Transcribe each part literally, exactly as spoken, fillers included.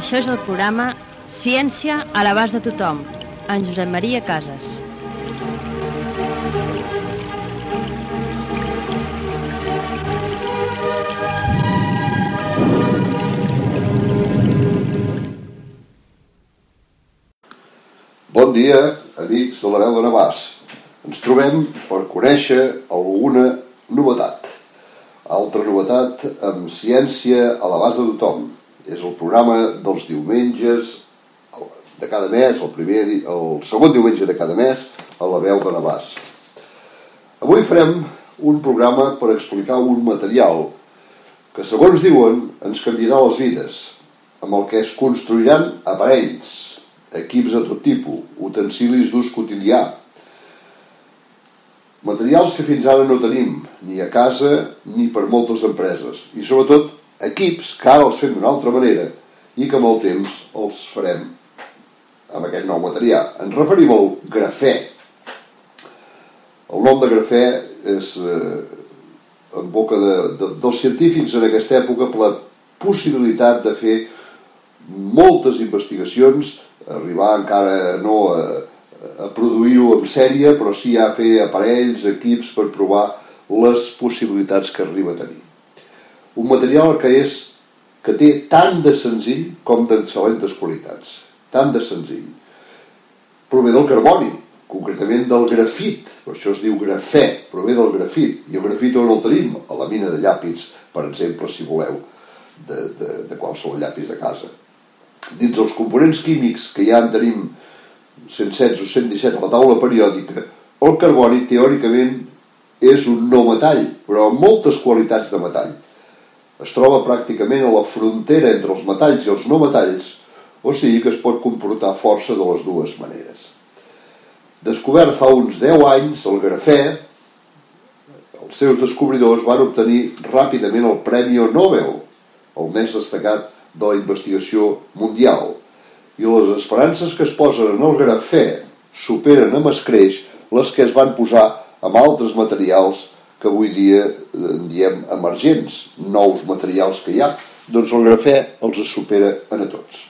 Això és el programa Ciència a l'abast de tothom, en Josep Maria Casas. Bon dia, amics de l'Areu de Navàs. Ens trobem per conèixer alguna novetat. Altra novetat amb Ciència a l'abast de tothom. És el programa dels diumenges de cada mes, el, primer, el segon diumenge de cada mes, a la veu de Navàs. Avui farem un programa per explicar un material que, segons diuen, ens canviarà les vides, amb el que es construiran aparells, equips de tot tipus, utensilis d'ús quotidià, materials que fins ara no tenim, ni a casa ni per moltes empreses, i sobretot equips que ara els fem d'una altra manera i que amb el temps els farem amb aquest nou material. Ens referim al grafè. El nom de grafè és eh, en boca de, de, dels científics en aquesta època per la possibilitat de fer moltes investigacions, arribar encara no a, a produir-ho en sèrie, però sí a fer aparells, equips per provar les possibilitats que arriba a tenir. Un material que és que té tant de senzill com d'excel·lentes qualitats. Tant de senzill. Prové del carboni, concretament del grafit, per això es diu grafè, prové del grafit. I el grafit on el tenim? A la mina de llapis, per exemple, si voleu, de, de, de qualsevol llapis de casa. Dins els components químics que ja en tenim cent setze o cent disset a la taula periòdica, el carboni teòricament és un no metall, però amb moltes qualitats de metall. Es troba pràcticament a la frontera entre els metalls i els no metalls, o sigui que es pot comportar força de les dues maneres. Descobert fa uns deu anys, el grafè, els seus descobridors van obtenir ràpidament el Premi Nobel, el més destacat de la investigació mundial, i les esperances que es posen en el grafè superen amb escreix les que es van posar amb altres materials que avui dia en diem emergents, nous materials que hi ha, doncs el grafè els supera a tots.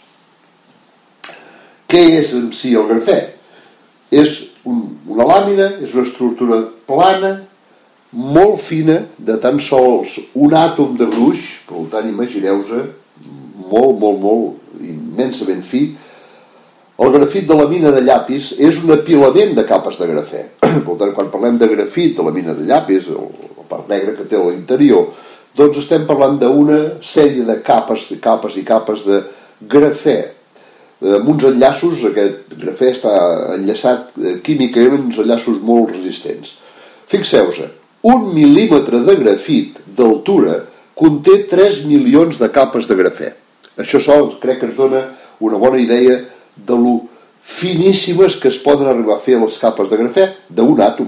Què és en si el grafè? És un, una làmina, és una estructura plana, molt fina, de tan sols un àtom de gruix, per tant imagineu-vos, molt, molt, molt, immensament fi. El grafit de la mina de llapis és un apilament de capes de grafè. Per tant, quan parlem de grafit de la mina de llapis, la part negra que té a l'interior, doncs estem parlant d'una sèrie de capes, capes i capes de grafè. Amb uns enllaços, aquest grafè està enllaçat químicament amb uns enllaços molt resistents. Fixeu-vos, un mil·límetre de grafit d'altura conté tres milions de capes de grafè. Això sol crec que ens dona una bona idea de lo finíssimes que es poden arribar a fer les capes de grafè d'un àtom.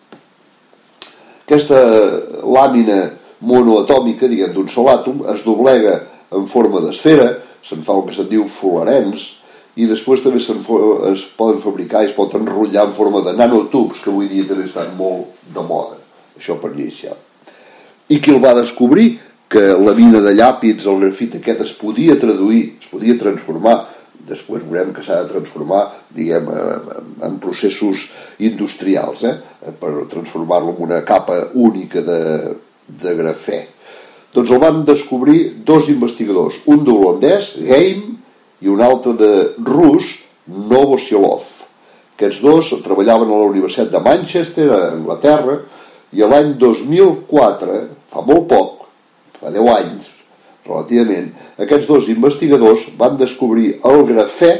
Aquesta làmina monoatòmica, diguem, d'un sol àtom, es doblega en forma d'esfera, se'n fa el que se'n diu fularens, i després també es poden fabricar i es pot enrotllar en forma de nanotubs, que avui dia també estan molt de moda, això per iniciar. I qui el va descobrir? Que la mina de llàpids, el grafit aquest, es podia traduir, es podia transformar. Després veurem que s'ha de transformar, diguem, en processos industrials, eh? Per transformar-lo en una capa única de, de grafè. Doncs el van descobrir dos investigadors, un d'holandès, Geim, i un altre de rus, Novosilov. Aquests dos treballaven a la Universitat de Manchester, a Anglaterra, i l'any dos mil quatre, fa molt poc, fa deu anys, relativament, aquests dos investigadors van descobrir el grafè,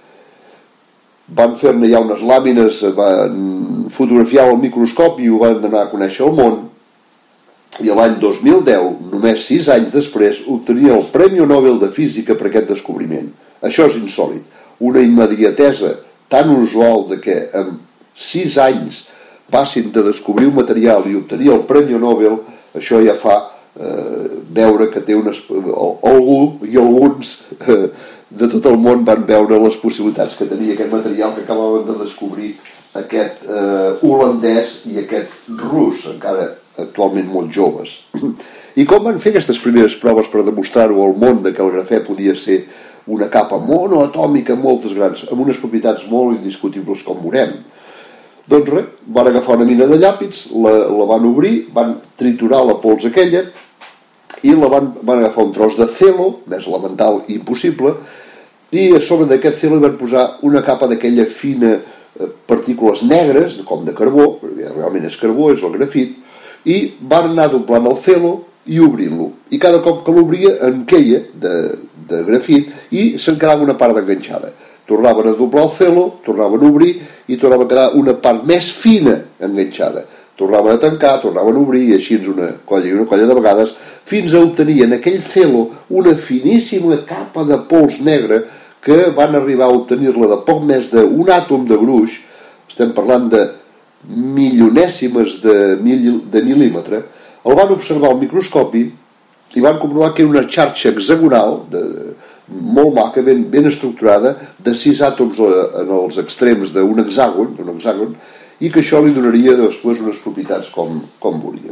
van fer-ne ja unes làmines, van fotografiar al microscopi i ho van donar a conèixer al món, i l'any dos mil deu, només sis anys després, obtenia el Premi Nobel de Física per aquest descobriment. Això és insòlit, una immediatesa tan usual de que en sis anys passin de descobrir un material i obtenir el Premi Nobel, això ja fa Eh, veure que té unes, algú i alguns eh, de tot el món van veure les possibilitats que tenia aquest material que acabaven de descobrir aquest eh, holandès i aquest rus, encara actualment molt joves. I com van fer aquestes primeres proves per demostrar-ho al món de que el grafè podia ser una capa monoatòmica, moltes grans, amb unes propietats molt indiscutibles, com veurem. Doncs res, van agafar una mina de llàpids, la, la van obrir, van triturar la pols aquella i la van, van agafar un tros de celo, més elemental i impossible, i a sobre d'aquest celo hi van posar una capa d'aquella fina partícules negres, com de carbó, perquè realment és carbó, és el grafit, i van anar doblant el celo i obrint-lo. I cada cop que l'obria en queia de, de grafit i se'n quedava una part enganxada. Tornaven a doblar el celo, tornaven a obrir i tornava a quedar una part més fina enganxada. Tornaven a tancar, tornaven a obrir i així una colla i una colla de vegades fins a obtenir en aquell celo una finíssima capa de pols negra que van arribar a obtenir-la de poc més d'un àtom de gruix, estem parlant de milionèsimes de, mil, de mil·límetre, el van observar al microscopi i van comprovar que era una xarxa hexagonal de, molt maca, ben, ben estructurada, de sis àtoms en els extrems d'un hexàgon, d'un hexàgon, i que això li donaria després unes propietats com, com veuríem.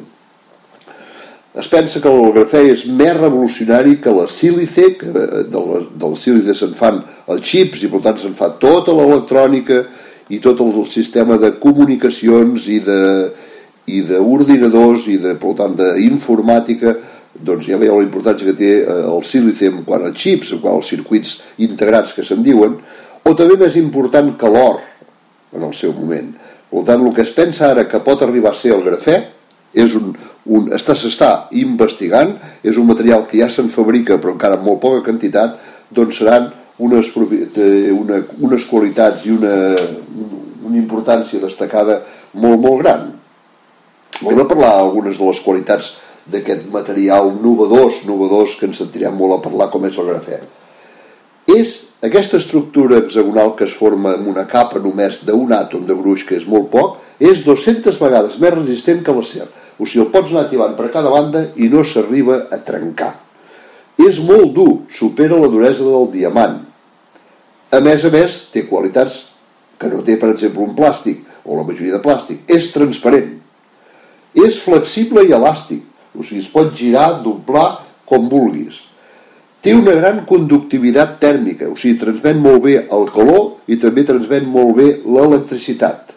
Es pensa que el grafè és més revolucionari que la sílice, que de la, de la sílice se'n fan els xips i per tant se'n fa tota l'electrònica i tot el sistema de comunicacions i de i d'ordinadors i de, per tant d'informàtica. Doncs ja veieu la importància que té el sílice en quant als xips, en quant als circuits integrats que se'n diuen, o també més important que l'or en el seu moment. Per tant, el que es pensa ara que pot arribar a ser el grafè és un, un, està, s'està investigant, és un material que ja se'n fabrica però encara en molt poca quantitat, doncs seran unes, una, unes qualitats i una, una importància destacada molt, molt gran. Anem a parlar algunes de les qualitats d'aquest material novedós, novedós que ens sentirem molt a parlar, com és el grafè. És aquesta estructura hexagonal que es forma amb una capa només d'un àtom de gruix, que és molt poc, és dues-centes vegades més resistent que l'acer. O sigui, el pots anar activant per cada banda i no s'arriba a trencar. És molt dur, supera la duresa del diamant. A més a més, té qualitats que no té, per exemple, un plàstic, o la majoria de plàstic. És transparent. És flexible i elàstic. O sigui, es pot girar, doblar, com vulguis. Té una gran conductivitat tèrmica, o sigui, transmet molt bé el calor i també transmet molt bé l'electricitat.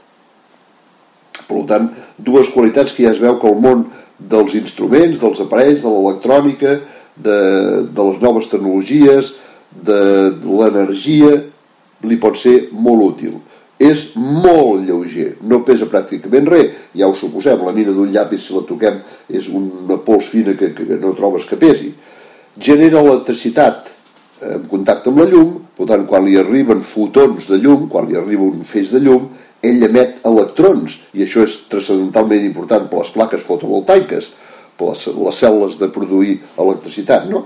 Per tant, dues qualitats que ja es veu que el món dels instruments, dels aparells, de l'electrònica, de, de les noves tecnologies, de, de l'energia, li pot ser molt útil. És molt lleuger, no pesa pràcticament res, ja ho suposem, la mina d'un llapis, si la toquem, és una pols fina que, que no trobes que pesi. Genera electricitat en contacte amb la llum, per tant, quan li arriben fotons de llum, quan li arriba un feix de llum, ell emet electrons, i això és transcendentalment important per les plaques fotovoltaiques, per les, les cèl·lules de produir electricitat, no?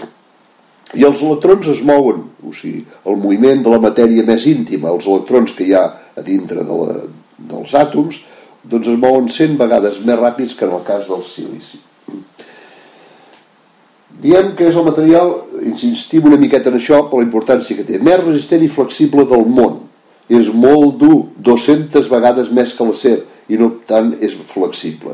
I els electrons es mouen, o sigui, el moviment de la matèria més íntima, els electrons que hi ha a dintre de la, dels àtoms, doncs es mouen cent vegades més ràpids que en el cas del silici. Diem que és el material, insistim una miqueta en això, per la importància que té, més resistent i flexible del món. És molt dur, dues-centes vegades més que l'acer, i no tant és flexible.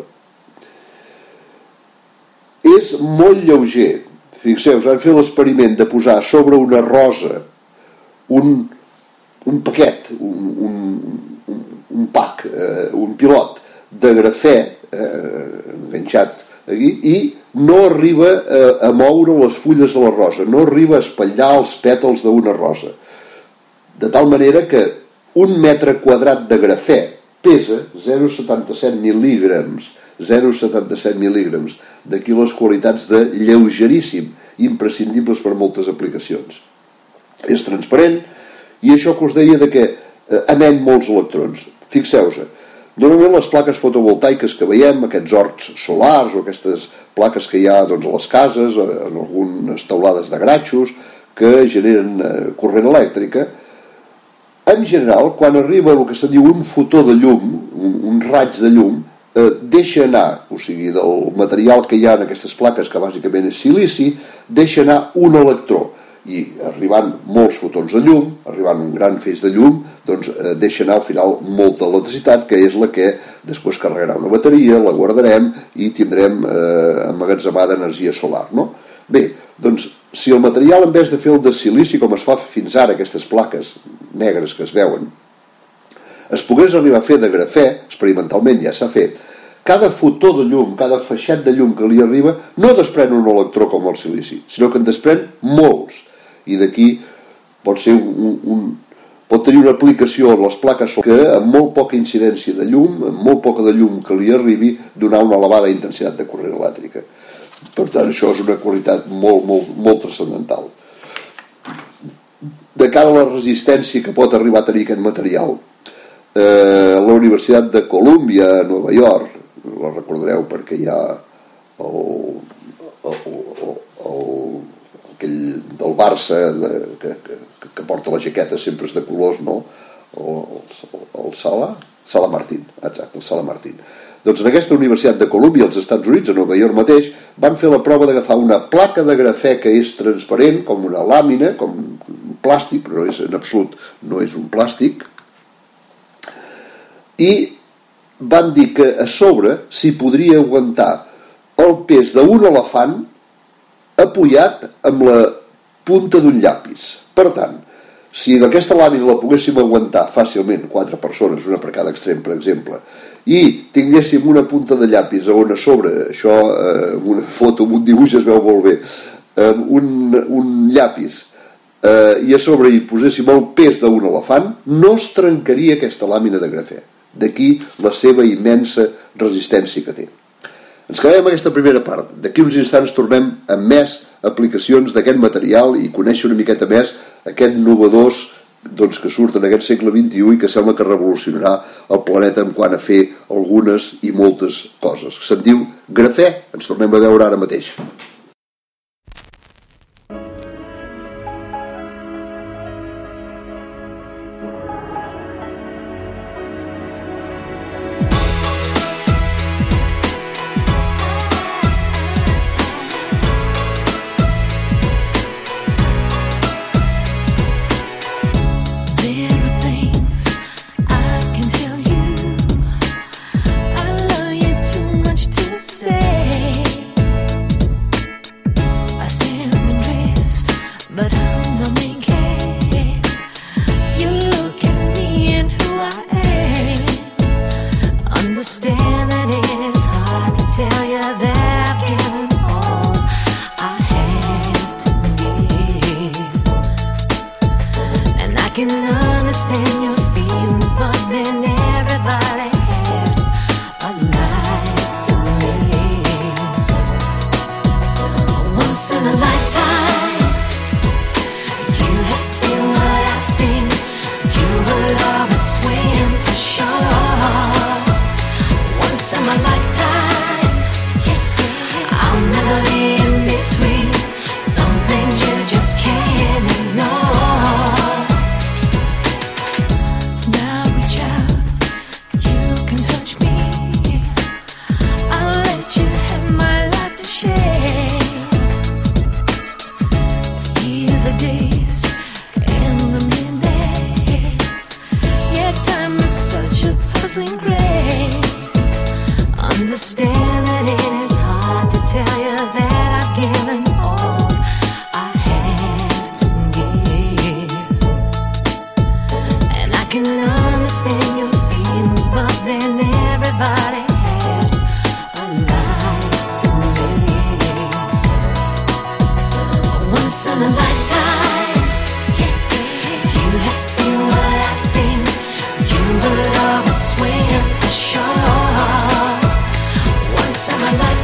És molt lleuger. Fixeu, han fet l'experiment de posar sobre una rosa un, un paquet, un, un, un pack, eh, un pilot de grafè eh, enganxat aquí, i no arriba a, a moure les fulles de la rosa, no arriba a espatllar els pètals d'una rosa. De tal manera que un metre quadrat de grafè pesa zero coma setanta-set mil·lígrams, zero coma setanta-set mil·lígrams, d'aquí les qualitats de lleugeríssim, imprescindibles per moltes aplicacions. És transparent, i això que us deia de que emet molts electrons. Fixeu-vos, normalment les plaques fotovoltaiques que veiem, aquests horts solars o aquestes plaques que hi ha doncs, a les cases, en algunes teulades de gratxos, que generen corrent elèctrica, en general, quan arriba el que se'n diu un fotó de llum, un, un raig de llum, eh, deixa anar, o sigui, del material que hi ha en aquestes plaques, que bàsicament és silici, deixa anar un electró. I arribant molts fotons de llum, arribant un gran feix de llum, doncs eh, deixa anar al final molta electricitat, que és la que després carregarà una bateria, la guardarem i tindrem eh, emmagatzemada energia solar, no? Bé, doncs si el material, en vez de fer el de silici, com es fa fins ara, aquestes plaques negres que es veuen, es pogués arribar a fer de grafè, experimentalment ja s'ha fet, cada fotó de llum, cada feixet de llum que li arriba, no desprèn un electró com el silici, sinó que en desprèn molts. I d'aquí pot ser un, un, pot tenir una aplicació a les plaques que amb molt poca incidència de llum, amb molt poca de llum que li arribi, donar una elevada intensitat de corrent elèctrica. Per tant, això és una qualitat molt, molt, molt transcendental. De cara a la resistència que pot arribar a tenir aquest material, eh, la Universitat de Columbia, a Nova York, la recordareu perquè hi ha el, el, el, el, aquell del Barça de, que, que, que porta la jaqueta sempre és de colors, no? El, el, el Sala, Sala Martín, exacte, el Sala Martín. Doncs en aquesta Universitat de Columbia, als Estats Units, a Nova York mateix, van fer la prova d'agafar una placa de grafè que és transparent, com una làmina, com un plàstic, però és, en absolut no és un plàstic, i van dir que a sobre s'hi podria aguantar el pes d'un elefant apujat amb la punta d'un llapis. Per tant, si aquesta làmina la poguéssim aguantar fàcilment, quatre persones, una per cada extrem, per exemple, i tinguéssim una punta de llapis on a sobre, això, eh, una foto, un dibuix es veu molt bé, eh, un, un llapis, eh, i a sobre hi poséssim el pes d'un elefant, no es trencaria aquesta làmina de grafè. D'aquí la seva immensa resistència que té. Ens quedem amb aquesta primera part. D'aquí uns instants tornem amb més aplicacions d'aquest material i conèixer una miqueta més aquest innovadors doncs, que surten en aquest segle vint-i-u i que sembla que revolucionarà el planeta en quant a fer algunes i moltes coses. Se'n diu grafè. Ens tornem a veure ara mateix. Once in my life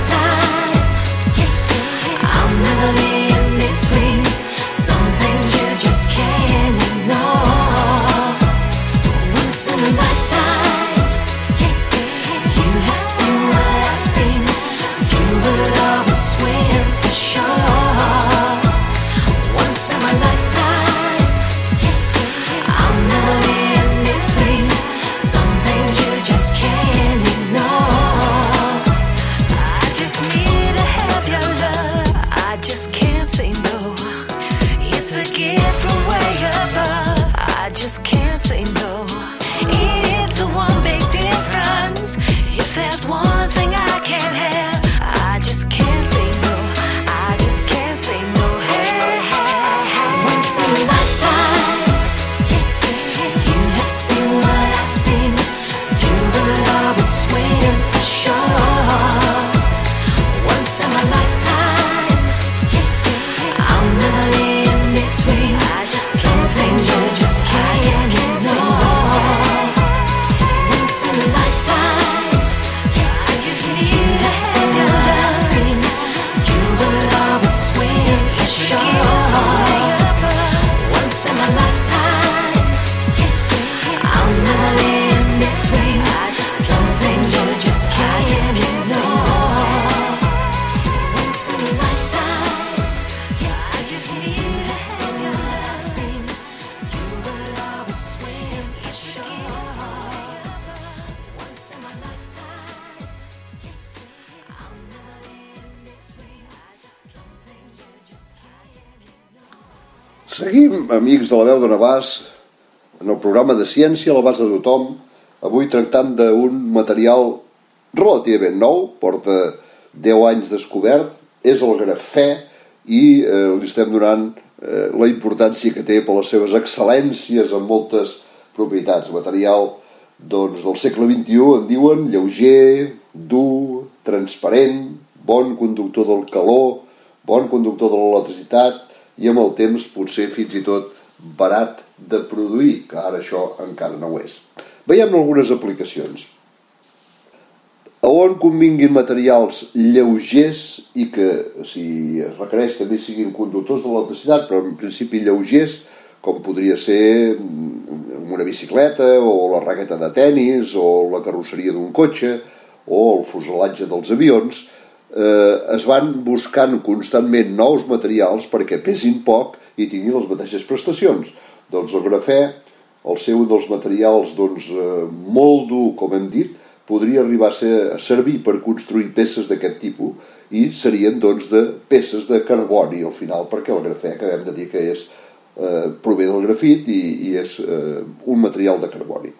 Seguim, amics de la veu de Navàs, en el programa de Ciència a l'abast de tothom, avui tractant d'un material relativament nou, porta deu anys descobert, és el grafè i eh, li estem donant eh, la importància que té per les seves excel·lències en moltes propietats. Material doncs, del segle vint-i-u, en diuen lleuger, dur, transparent, bon conductor del calor, bon conductor de l'electricitat i amb el temps potser fins i tot barat de produir, que ara això encara no ho és. Veiem algunes aplicacions. A on convinguin materials lleugers i que, si es requereix, també siguin conductors de l'electricitat, però en principi lleugers, com podria ser una bicicleta o la raqueta de tennis o la carrosseria d'un cotxe o el fuselatge dels avions, eh, es van buscant constantment nous materials perquè pesin poc i tinguin les mateixes prestacions. Doncs el grafè, al ser un dels materials doncs, eh, molt dur, com hem dit, podria arribar a, ser, a servir per construir peces d'aquest tipus i serien doncs, de peces de carboni al final, perquè el grafè acabem de dir que és, eh, prové del grafit i, i és eh, un material de carboni.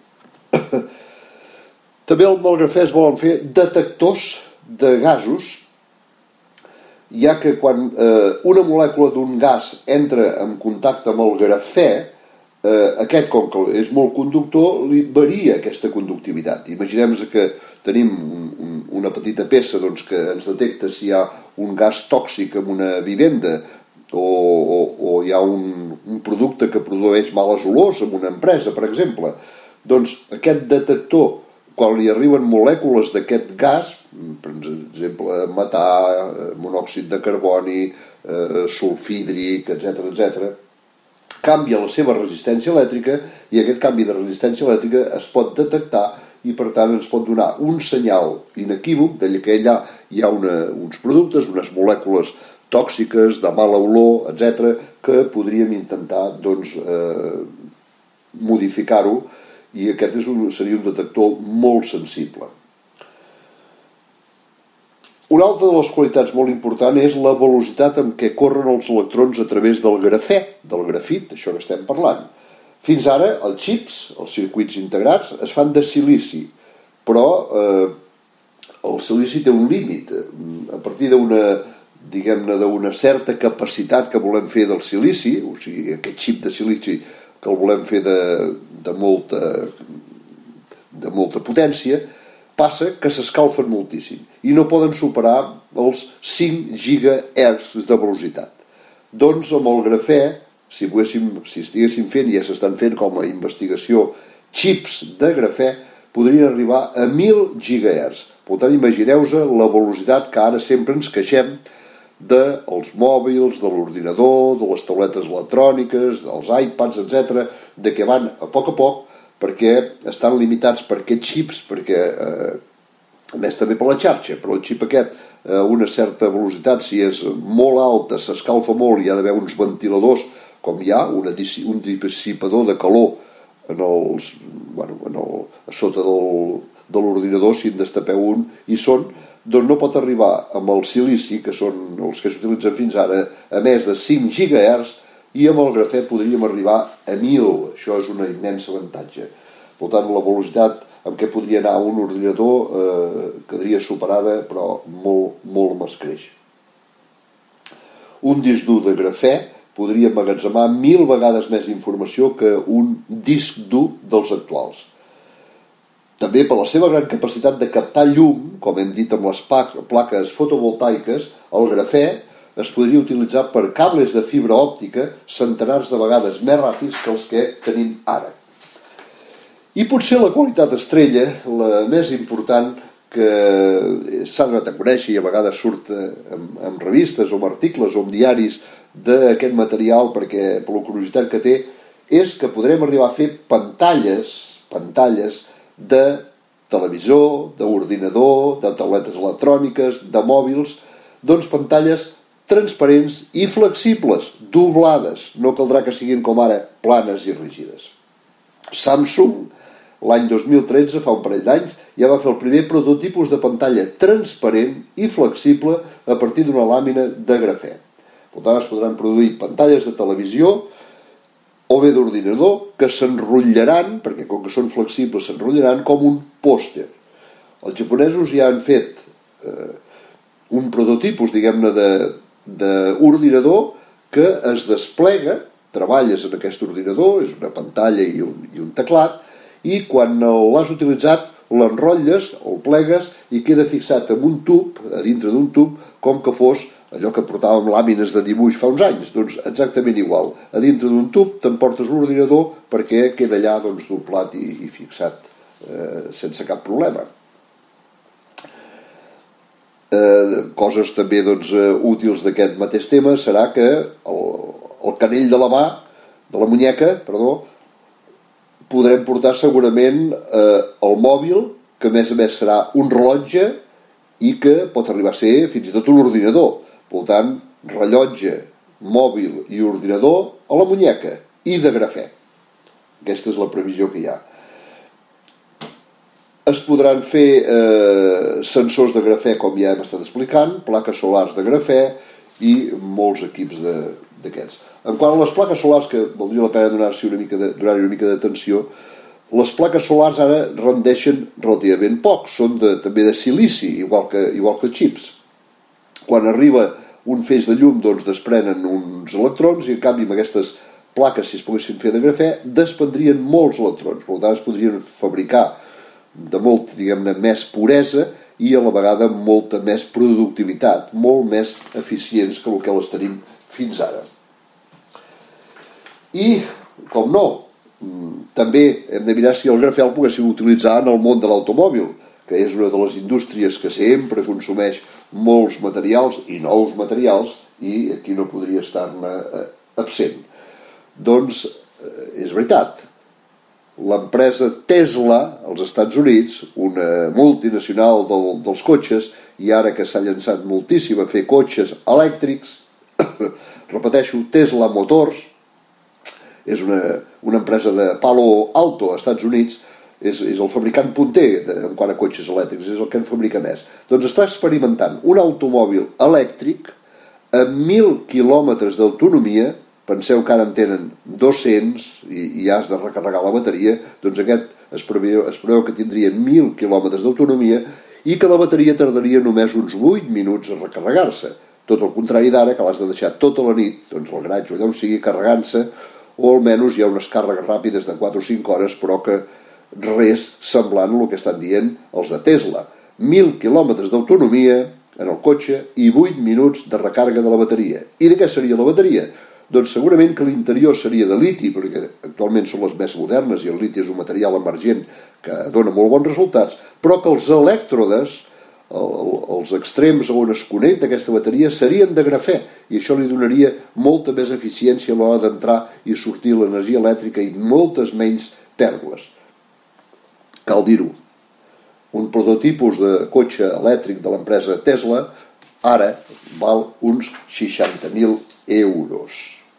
També amb el grafè es volen fer detectors de gasos, ja que quan eh, una molècula d'un gas entra en contacte amb el grafè, eh, aquest, com que és molt conductor, li varia aquesta conductivitat. Imaginem-nos que tenim un, un, una petita peça doncs, que ens detecta si hi ha un gas tòxic en una vivenda o, o, o hi ha un, un producte que produeix males olors en una empresa, per exemple. Doncs aquest detector, quan li arriben molècules d'aquest gas, per exemple, metà, monòxid de carboni, eh, sulfhídric, etcètera, etcètera, canvia la seva resistència elèctrica i aquest canvi de resistència elèctrica es pot detectar i, per tant, ens pot donar un senyal inequívoc de que allà hi ha una, uns productes, unes molècules tòxiques, de mala olor, etcètera, que podríem intentar doncs, eh, modificar-ho, i aquest és un, seria un detector molt sensible. Una altra de les qualitats molt important és la velocitat amb què corren els electrons a través del grafè, del grafit, això que estem parlant. Fins ara, els xips, els circuits integrats, es fan de silici, però eh, el silici té un límit. A partir d'una, diguem-ne, d'una certa capacitat que volem fer del silici, o sigui, aquest xip de silici que el volem fer de, de, molta, de molta potència, passa que s'escalfen moltíssim i no poden superar els cinc gigahertz de velocitat. Doncs amb el grafè, si, poguéssim, si estiguéssim fent, i ja s'estan fent com a investigació, xips de grafè, podrien arribar a mil gigahertz. Per tant, imagineu-vos la velocitat que ara sempre ens queixem dels mòbils, de l'ordinador, de les tauletes electròniques, dels iPads, etcètera, de que van a poc a poc perquè estan limitats per aquests xips, perquè, eh, a més també per la xarxa, però el xip aquest a eh, una certa velocitat, si és molt alta, s'escalfa molt, hi ha d'haver uns ventiladors, com hi ha, una, un dissipador de calor en els, bueno, en el, a sota del, de l'ordinador, si en destapeu un, i són, doncs no pot arribar amb el silici, que són els que s'utilitzen fins ara, a més de cinc gigahertz, i amb el grafè podríem arribar a mil. Això és una immensa avantatge. Per tant, la velocitat amb què podria anar un ordinador eh, quedaria superada, però molt, molt m'escreix. Un disc dur de grafè podria emmagatzemar mil vegades més informació que un disc dur dels actuals. També per la seva gran capacitat de captar llum, com hem dit amb les plaques fotovoltaiques, el grafè es podria utilitzar per cables de fibra òptica centenars de vegades més ràpids que els que tenim ara. I potser la qualitat estrella, la més important, que s'ha donat a conèixer i a vegades surt en, en revistes o en articles o en diaris d'aquest material, perquè per la curiositat que té, és que podrem arribar a fer pantalles, pantalles de televisor, d'ordinador, de tauletes electròniques, de mòbils, doncs pantalles transparents i flexibles, doblades. No caldrà que siguin com ara planes i rígides. Samsung, l'any dos mil tretze, fa un parell d'anys, ja va fer el primer prototipus de pantalla transparent i flexible a partir d'una làmina de grafè. Per tant, es podran produir pantalles de televisió o bé d'ordinador, que s'enrotllaran, perquè com que són flexibles s'enrotllaran com un pòster. Els japonesos ja han fet eh, un prototipus, diguem-ne, d'ordinador que es desplega, treballes en aquest ordinador, és una pantalla i un, i un teclat, i quan l'has utilitzat l'enrotlles, el plegues i queda fixat en un tub, a dintre d'un tub, com que fos allò que portàvem làmines de dibuix fa uns anys, doncs exactament igual. A dintre d'un tub t'emportes l'ordinador perquè queda allà doncs, doblat i, i fixat eh, sense cap problema. Eh, coses també doncs, útils d'aquest mateix tema serà que el, el canell de la mà, de la muñeca, perdó, podrem portar segurament eh, el mòbil, que a més a més serà un rellotge i que pot arribar a ser fins i tot un ordinador. Per tant, rellotge, mòbil i ordinador a la muñeca i de grafè. Aquesta és la previsió que hi ha. Es podran fer eh, sensors de grafè, com ja hem estat explicant, plaques solars de grafè i molts equips d'aquests. En quant a les plaques solars, que valdria la pena donar-hi una mica de, donar-hi una mica d'atenció, les plaques solars ara rendeixen relativament poc, són de, també de silici, igual que, igual que xips. Quan arriba un feix de llum, doncs desprenen uns electrons i en canvi amb aquestes plaques, si es poguessin fer de grafè, desprendrien molts electrons. Per tant, es podrien fabricar de molt, diguem-ne, més puresa i a la vegada molta més productivitat, molt més eficients que el que les tenim fins ara. I, com no, també hem de mirar si el grafè el poguéssim utilitzar en el món de l'automòbil, que és una de les indústries que sempre consumeix molts materials i nous materials i aquí no podria estar-ne absent. Doncs és veritat, l'empresa Tesla als Estats Units, una multinacional del, dels cotxes, i ara que s'ha llançat moltíssim a fer cotxes elèctrics, repeteixo, Tesla Motors, és una, una empresa de Palo Alto, als Estats Units, és, és el fabricant punter de, en quant a cotxes elèctrics, és el que en fabrica més. Doncs està experimentant un automòbil elèctric a mil quilòmetres d'autonomia, penseu que ara en tenen dos-cents i, i has de recarregar la bateria, doncs aquest es preveu, es preveu que tindria mil quilòmetres d'autonomia i que la bateria tardaria només uns vuit minuts a recarregar-se. Tot el contrari d'ara, que l'has de deixar tota la nit, doncs el garatge allà on sigui carregant-se, o almenys hi ha unes càrregues ràpides de quatre o cinc hores, però que res semblant al que estan dient els de Tesla. Mil quilòmetres d'autonomia en el cotxe i vuit minuts de recàrrega de la bateria. I de què seria la bateria? Doncs segurament que l'interior seria de liti, perquè actualment són les més modernes i el liti és un material emergent que dona molt bons resultats, però que els elèctrodes, els extrems on es connecta aquesta bateria, serien de grafè i això li donaria molta més eficiència a l'hora d'entrar i sortir l'energia elèctrica i moltes menys pèrdues. Cal dir-ho, un prototipus de cotxe elèctric de l'empresa Tesla ara val uns seixanta mil euros.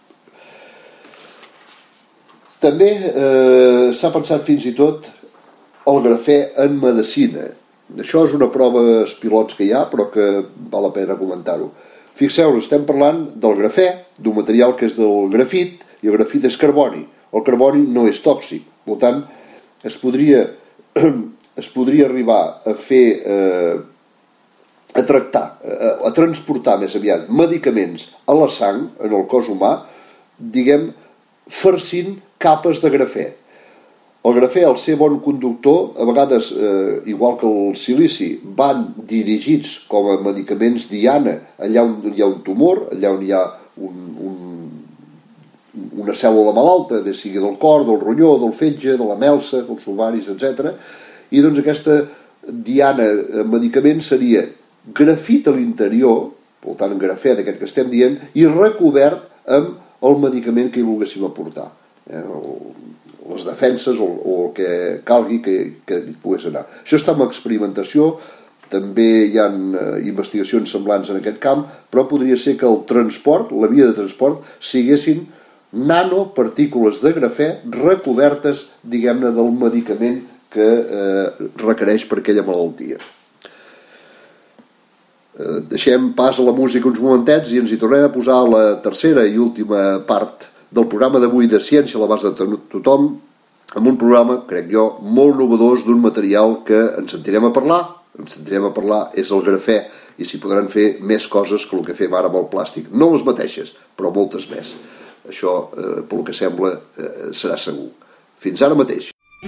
També eh, s'ha pensat fins i tot el grafè en medicina. Això és una prova dels pilots que hi ha, però que val la pena comentar-ho. Fixeu-vos, estem parlant del grafè, d'un material que és del grafit, i el grafit és carboni. El carboni no és tòxic. Per tant, es podria, es podria arribar a fer, eh, a tractar, a, a transportar més aviat medicaments a la sang, en el cos humà, diguem, farcint capes de grafè. El grafè, al ser bon conductor, a vegades, eh, igual que el silici, van dirigits com a medicaments diana allà on hi ha un tumor, allà on hi ha un, un, una cèl·lula malalta, bé sigui del cor, del ronyó, del fetge, de la melsa, dels ovaris, etcètera. I doncs aquesta diana en medicaments seria grafit a l'interior, per tant grafè d'aquest que estem dient, i recobert amb el medicament que hi volguéssim aportar. Eh, les defenses o, o el que calgui que, que hi pogués anar. Això està en experimentació, també hi ha investigacions semblants en aquest camp, però podria ser que el transport, la via de transport, siguessin nanopartícules de grafè recobertes, diguem-ne, del medicament que eh, requereix per aquella malaltia. Eh, deixem pas a la música uns momentets i ens hi tornem a posar la tercera i última part del programa d'avui de Ciència a l'abast de tothom, amb un programa, crec jo, molt novedós d'un material que ens sentirem a parlar, ens sentirem a parlar, és el grafè, i s'hi podran fer més coses que el que fem ara amb el plàstic. No les mateixes, però moltes més. Això, eh, pel que sembla, eh, serà segur. Fins ara mateix.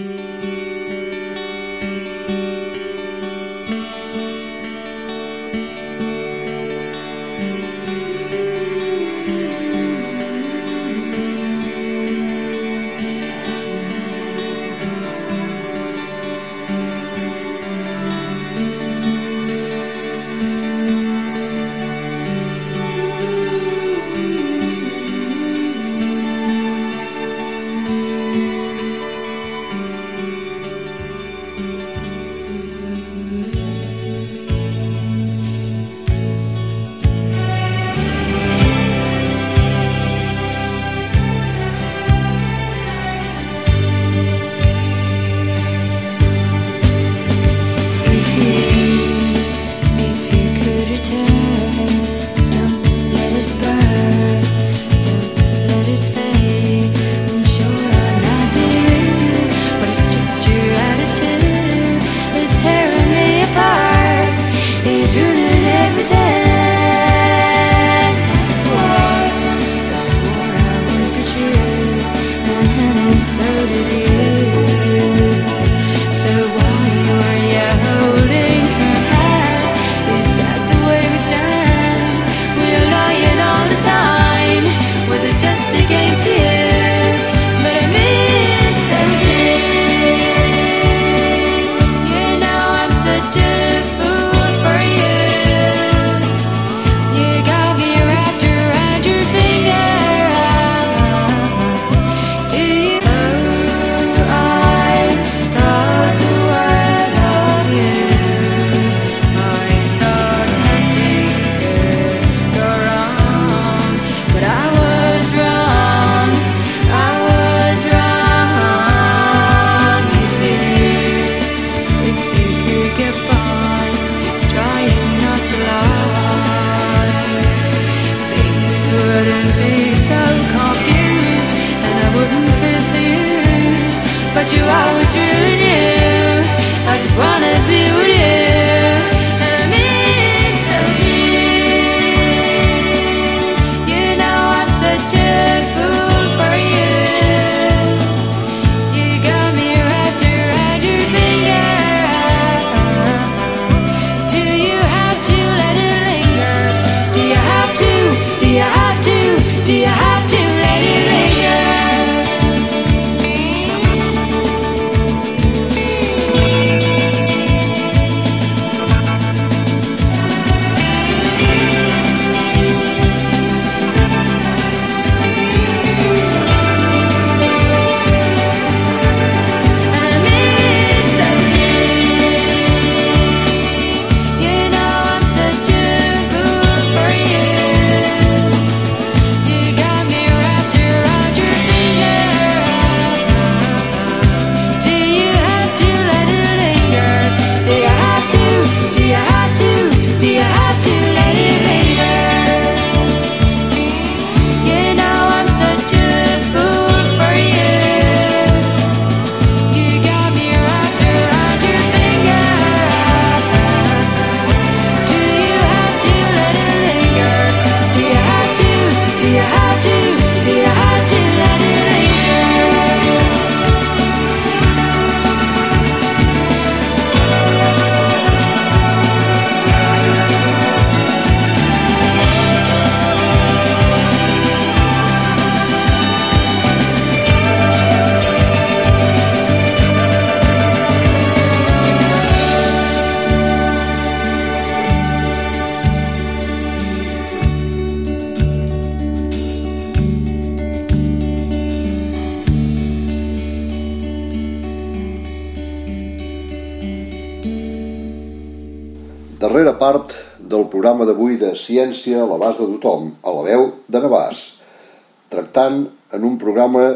Darrera part del programa d'avui de Ciència a l'abast de tothom, a la veu de Navàs, tractant en un programa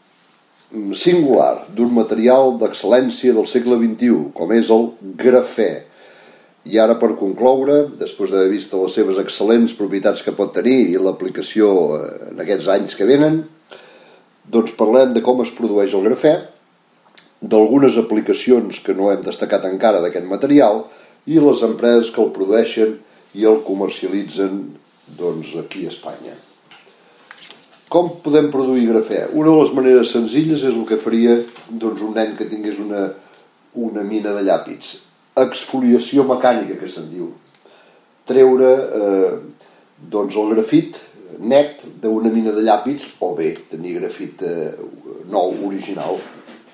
singular d'un material d'excel·lència del segle vint-i-u, com és el grafè. I ara, per concloure, després d'haver vist les seves excel·lents propietats que pot tenir i l'aplicació en aquests anys que venen, Doncs parlem de com es produeix el grafè, d'algunes aplicacions que no hem destacat encara d'aquest material i les empreses que el produeixen i el comercialitzen doncs, aquí a Espanya. Com podem produir grafè? Una de les maneres senzilles és el que faria doncs, un nen que tingués una, una mina de llàpids. Exfoliació mecànica, que se'n diu. Treure eh, doncs, el grafit net d'una mina de llàpids o bé tenir grafit eh, nou, original.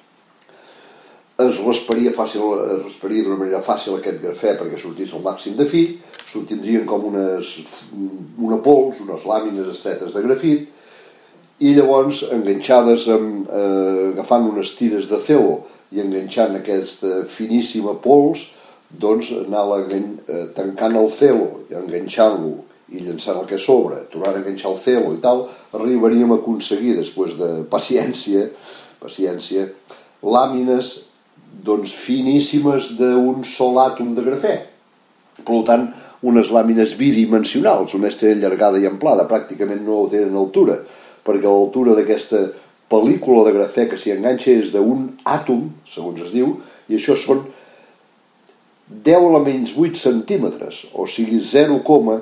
Es rasparia, fàcil, es rasparia d'una manera fàcil aquest grafè perquè sortís al màxim de fi, s'obtindrien com unes, una pols, unes làmines estretes de grafit, i llavors enganxades amb, eh, agafant unes tires de celo i enganxant aquesta finíssima pols, doncs anar eh, tancant el celo i enganxant-lo i llançant el que sobre, tornant a enganxar el celo i tal, arribaríem a aconseguir, després de paciència, paciència làmines doncs finíssimes d'un sol àtom de grafè. Per tant, unes làmines bidimensionals, només tenen llargada i amplada, pràcticament no tenen altura, perquè l'altura d'aquesta pel·lícula de grafè que s'hi enganxa és d'un àtom, segons es diu, i això són deu a la menys vuit centímetres, o sigui zero coma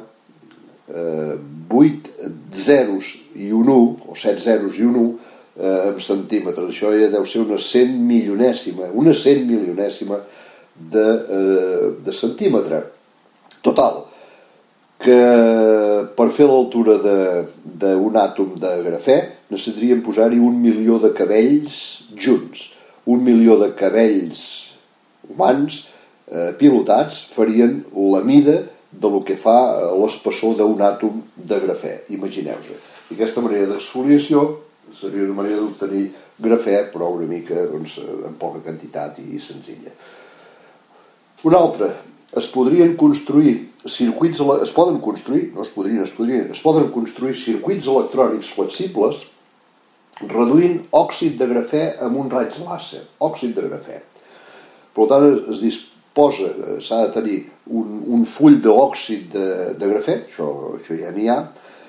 vuit zeros i un u, o set zeros i un u, Eh, en centímetres. Això ja deu ser una cent milionèsima, una cent milionèsima de, eh, de centímetre. Total, que per fer l'altura d'un àtom de grafè necessitaríem posar-hi un milió de cabells junts. Un milió de cabells humans eh, pilotats farien la mida de lo que fa l'espessor d'un àtom de grafè. Imagineu-vos. I aquesta manera d'exfoliació seria una manera d'obtenir grafè, però una mica doncs, en poca quantitat i senzilla. Una altra, es podrien construir circuits, es poden construir, no es podrien, es podrien, es poden construir circuits electrònics flexibles reduint òxid de grafè amb un raig làser, òxid de grafè. Per tant, es disposa, s'ha de tenir un, un full d'òxid de, de grafè, això, això ja n'hi ha,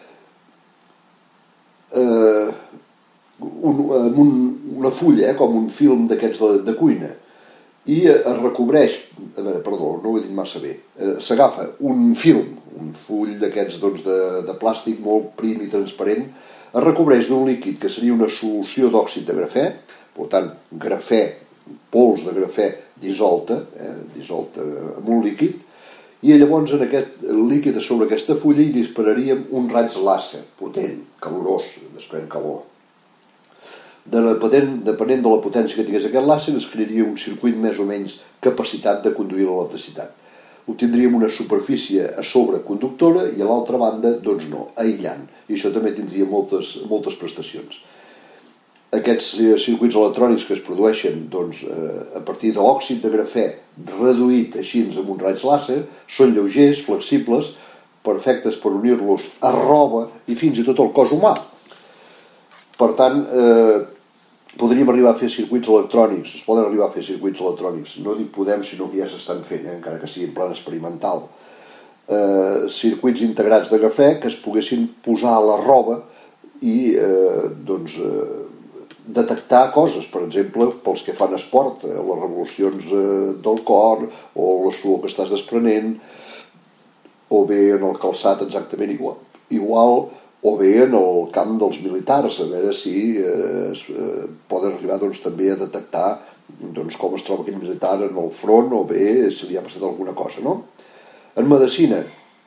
eh, Un, un, una fulla, eh, com un film d'aquests de, de cuina, i es recobreix, a veure, perdó, no ho he dit massa bé, eh, s'agafa un film, un full d'aquests doncs, de, de plàstic molt prim i transparent, es recobreix d'un líquid que seria una solució d'òxid de grafè, per tant, grafè, pols de grafè dissolta, eh, dissolta en un líquid, i llavors en aquest líquid sobre aquesta fulla hi dispararíem un raig làser potent, calorós, desprèn calor. Depenent de la potència que tingués aquest làser, es crearia un circuit més o menys capacitat de conduir l'electricitat. Obtindríem una superfície a sobre conductora i a l'altra banda, doncs no, aïllant. I això també tindria moltes, moltes prestacions. Aquests circuits electrònics que es produeixen doncs, a partir d'òxid de grafè reduït així amb un raig làser són lleugers, flexibles, perfectes per unir-los a roba i fins i tot al cos humà. Per tant, eh, podríem arribar a fer circuits electrònics, es poden arribar a fer circuits electrònics, no dic podem, sinó que ja s'estan fent, eh, encara que sigui en plan experimental. Eh, circuits integrats de grafè que es poguessin posar a la roba i eh, doncs, eh, detectar coses, per exemple, pels que fan esport, eh, les revolucions eh, del cor o la suor que estàs desprenent, o bé en el calçat exactament igual, igual o bé en el camp dels militars, a veure si eh, es eh, poden arribar doncs, també a detectar doncs, com es troba aquell militar en el front o bé si li ha passat alguna cosa, no? En medicina,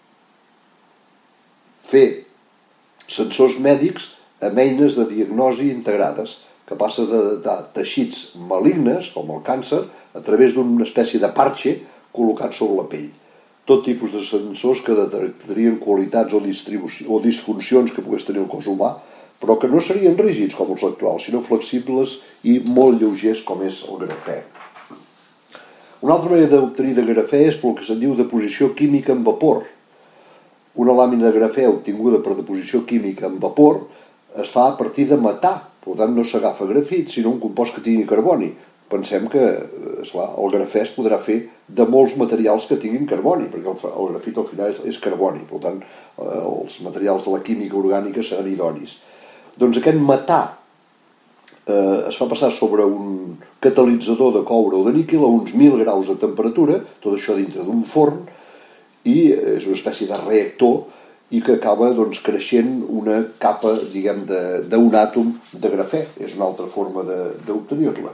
fer sensors mèdics amb eines de diagnosi integrades, capaces de detectar teixits malignes, com el càncer, a través d'una espècie de parxe col·locat sobre la pell. Tot tipus de sensors que detectarien qualitats o, o disfuncions que pogués tenir el cos humà, però que no serien rígids com els actuals, sinó flexibles i molt lleugers com és el grafè. Una altra manera d'obtenir de grafè és pel que se'n diu deposició química en vapor. Una làmina de grafè obtinguda per deposició química en vapor es fa a partir de metà, per tant no s'agafa grafit, sinó un compost que tingui carboni. Pensem que esclar, el grafè es podrà fer de molts materials que tinguin carboni, perquè el, el grafit al final és, és carboni, per tant eh, els materials de la química orgànica seran idonis. Doncs aquest metà eh, es fa passar sobre un catalitzador de coure o de níquel a uns mil graus de temperatura, tot això dintre d'un forn, i és una espècie de reactor i que acaba doncs, creixent una capa, diguem, d'un àtom de grafè. És una altra forma d'obtenir-la.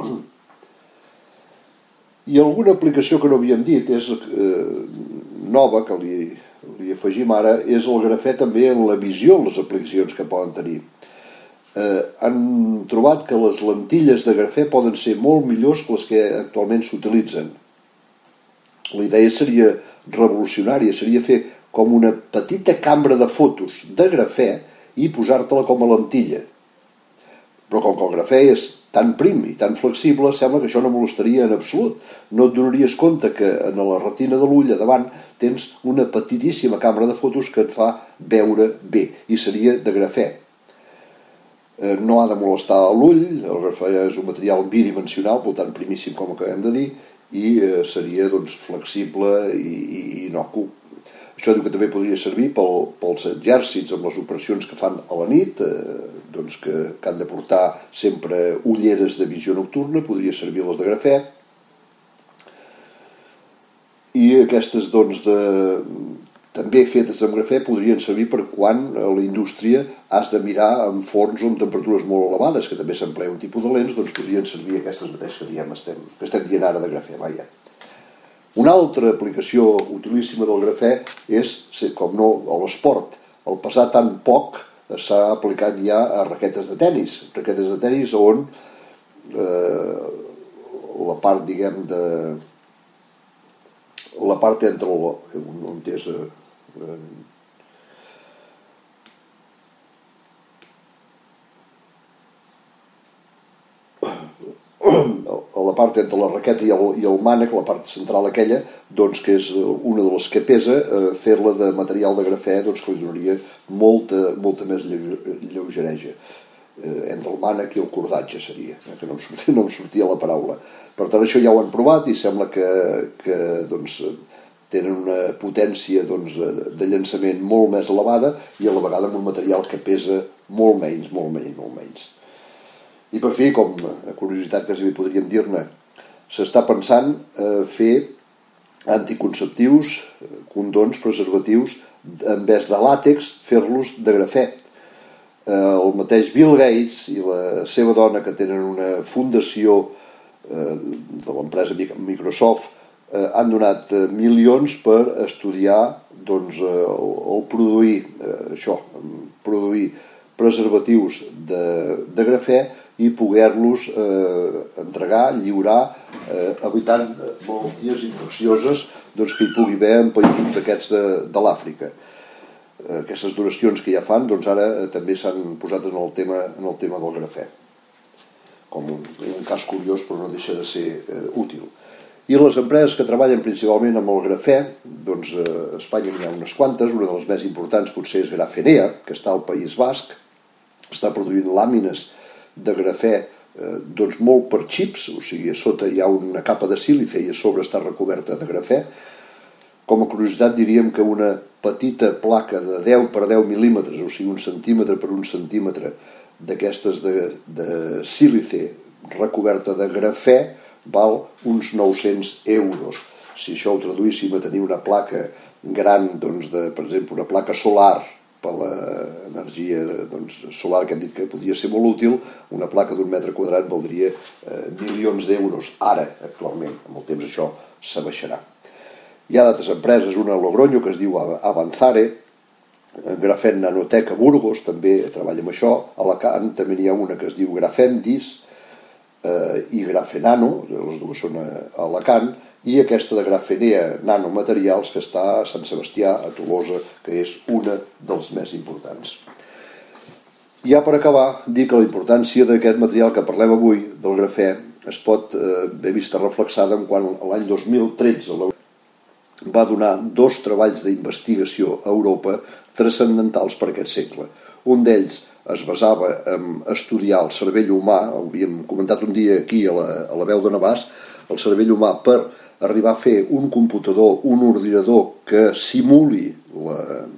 I alguna aplicació que no havíem dit és eh, nova, que li, li afegim ara, és el grafè també en la visió, les aplicacions que poden tenir. Eh, han trobat que les lentilles de grafè poden ser molt millors que les que actualment s'utilitzen. La idea seria revolucionària, seria fer com una petita cambra de fotos de grafè i posar-te-la com a lentilla. Però com que el grafè és tan prim i tan flexible, sembla que això no molestaria en absolut. No et donaries compte que en la retina de l'ull a davant tens una petitíssima cambra de fotos que et fa veure bé, i seria de grafè. No ha de molestar l'ull, el grafè és un material bidimensional, per tant primíssim com acabem de dir, i seria doncs, flexible i, i innocu. Això diu que també podria servir pel, pels exèrcits amb les operacions que fan a la nit, eh, doncs que, que han de portar sempre ulleres de visió nocturna, podria servir les de grafè. I aquestes doncs, de, també fetes amb grafè podrien servir per quan a la indústria has de mirar en forns amb temperatures molt elevades, que també s'emplea un tipus de lents, doncs podrien servir aquestes mateixes que, diem, estem, que estem dient ara de grafè. Vaja. Una altra aplicació utilíssima del grafè és, com no, a l'esport. El pesar tan poc s'ha aplicat ja a raquetes de tenis. Raquetes de tenis on eh, la part, diguem, de... la part entre el... on és... Eh, a la part entre la raqueta i el, i el mànec, la part central aquella, doncs que és una de les que pesa, eh, fer-la de material de grafè, doncs que li donaria molta, molta més lleugereja. Eh, entre el mànec i el cordatge seria, eh, que no em, sortia, no em sortia la paraula. Per tant, això ja ho han provat i sembla que, que doncs, tenen una potència doncs, de llançament molt més elevada i a la vegada amb un material que pesa molt menys, molt menys, molt menys. I per fi, com a curiositat que si podríem dir-ne, s'està pensant eh, fer anticonceptius, condons, preservatius, en vez de làtex, fer-los de grafè. Eh, el mateix Bill Gates i la seva dona, que tenen una fundació eh, de l'empresa Microsoft, eh, han donat eh, milions per estudiar doncs, eh, el, el produir eh, això, produir preservatius de, de grafè i poder-los eh, entregar, lliurar, eh, evitant malalties infeccioses doncs, que hi pugui haver en països d'aquests de, de l'Àfrica. Eh, aquestes donacions que ja fan doncs, ara eh, també s'han posat en el, tema, en el tema del grafè, com un, un cas curiós però no deixa de ser eh, útil. I les empreses que treballen principalment amb el grafè, doncs a Espanya n'hi ha unes quantes, una de les més importants potser és Grafenea, que està al País Basc, està produint làmines de grafè eh, doncs molt per xips, o sigui, a sota hi ha una capa de sílice i a sobre està recoberta de grafè. Com a curiositat diríem que una petita placa de deu per deu mil·límetres, o sigui un centímetre per un centímetre d'aquestes de, de sílice recoberta de grafè val uns nou-cents euros. Si això ho traduíssim a tenir una placa gran, doncs de, per exemple, una placa solar per l'energia doncs, solar que hem dit que podia ser molt útil, una placa d'un metre quadrat valdria eh, milions d'euros ara, actualment. Amb el temps això s'abaixarà. Hi ha d'altres empreses, una a Logroño que es diu Avanzare, Grafèn Nanotech a Burgos també treballa amb això, a Alacant també n'hi ha una que es diu Grafendis eh, i Grafenano, les dues són a Alacant, i aquesta de Grafenea Nanomaterials que està a Sant Sebastià, a Tolosa, que és una dels més importants. Ja per acabar, dir que la importància d'aquest material que parlem avui, del grafè, es pot eh, haver vista reflexada en quan l'any dos mil tretze va donar dos treballs d'investigació a Europa transcendentals per aquest segle. Un d'ells es basava en estudiar el cervell humà, ho havíem comentat un dia aquí a la, a la veu de Navàs, el cervell humà per arribar a fer un computador, un ordinador que simuli la,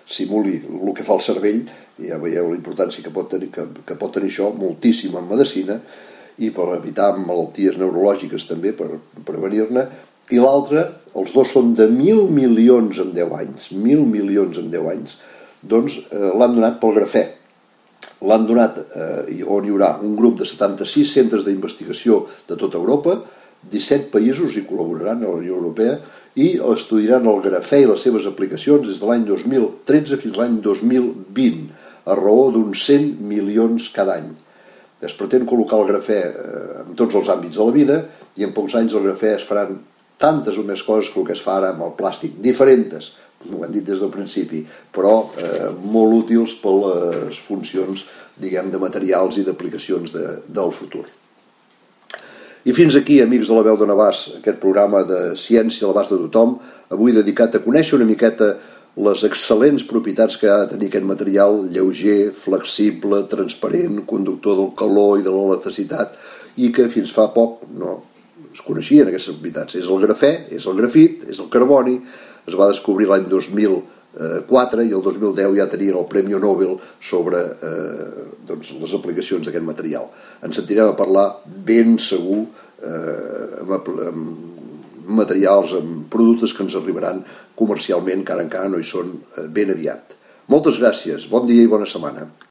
simuli el que fa el cervell, i ja veieu la importància que pot tenir, que, que pot tenir això, moltíssim en medicina, i per evitar malalties neurològiques també, per prevenir-ne. I l'altre, els dos són de mil milions en deu anys, mil milions en deu anys, doncs eh, l'han donat pel grafè. L'han donat eh, on hi haurà un grup de setanta-sis centres d'investigació de tota Europa, disset països hi col·laboraran a la Unió Europea i estudiaran el grafè i les seves aplicacions des de l'any dos mil tretze fins a l'any dos mil vint, a raó d'uns cent milions cada any. Es pretén col·locar el grafè eh, en tots els àmbits de la vida i en pocs anys el grafè es faran tantes o més coses que el que es fa ara amb el plàstic, diferents, ho hem dit des del principi, però eh, molt útils per les funcions, diguem, de materials i d'aplicacions de, del futur. I fins aquí, amics de la Veu de Navàs, aquest programa de ciència a l'abast de tothom, avui dedicat a conèixer una miqueta les excel·lents propietats que ha de tenir aquest material lleuger, flexible, transparent, conductor del calor i de l'electricitat, i que fins fa poc no es coneixien aquestes propietats. És el grafè, és el grafit, és el carboni, es va descobrir l'any dos mil quatre i el dos mil deu ja tenien el Premi Nobel sobre eh, doncs, les aplicacions d'aquest material. Ens sentirem a parlar ben segur eh, amb, amb materials, amb productes que ens arribaran comercialment, que ara encara no hi són, eh, ben aviat. Moltes gràcies, bon dia i bona setmana.